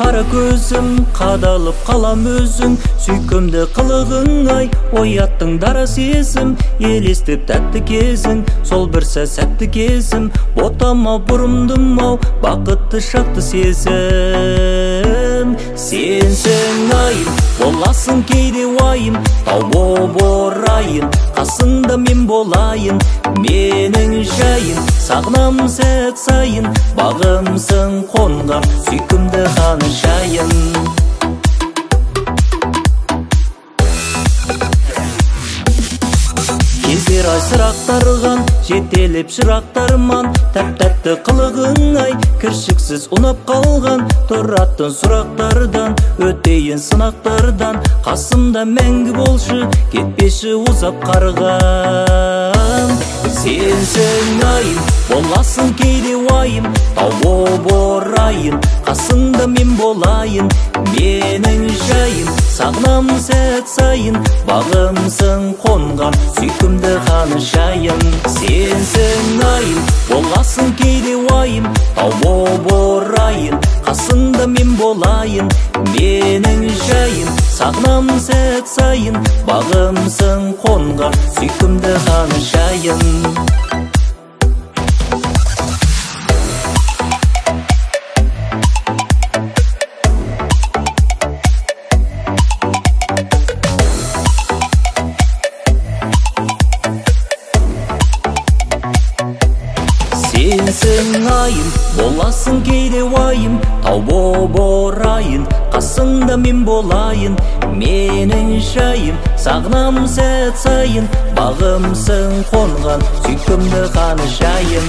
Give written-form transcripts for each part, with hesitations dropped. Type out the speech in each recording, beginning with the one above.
кара көзім, қадалып қалам өзің, сүйкімді қылығың ай, ояттың дара сезім, елестеп тәтті кезің, сол бір сәтті кезім, ботама бұрымдым ау, бақытты шақты сезім. Сенсің айым, боласың кейде уайым, тау боп орайын, қасыңда мен болайын, менің жайым, сағынам сәт сайын, бағымсың қонған, сүйкімді ханшайым. Кездер ай сырақтарған, жетелеп шырақтарман, тәп-тәтті қылығың ай, кіршіксіз ұнап қалған, тұратын сұрақтардан, өтейін сынақтардан, қасымда мәңгі болшы, кетпеші ұзап қарған. Сенсің айым, боласың кейде уайым, тау боп орайын, қасыңда мен болайын, менің жайым, сағынам сәт сайын, бағымсың қонған, сүйкімді ханшайым. Сенсің айым, боласың кейде уайым, тау боп орайын, қасыңда мен болайын, менің жайым, сағынам сәт сайын, бағымсың қонған, сүйкімді ханшайым. Сенсің айым, боласың кейде уайым, тау боп орайын, қасыңда мен болайын, менің жайым, сағынам сәт сайын, бағымсың қонған, сүйкімді ханшайым.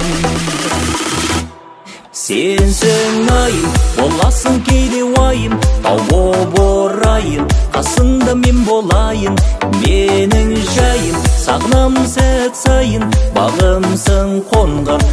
Сенсің айым, боласың кейде уайым, тау боп орайын, қасыңда мен болайын, менің жайым, сағынам сәт сайын, бағымсың қонған,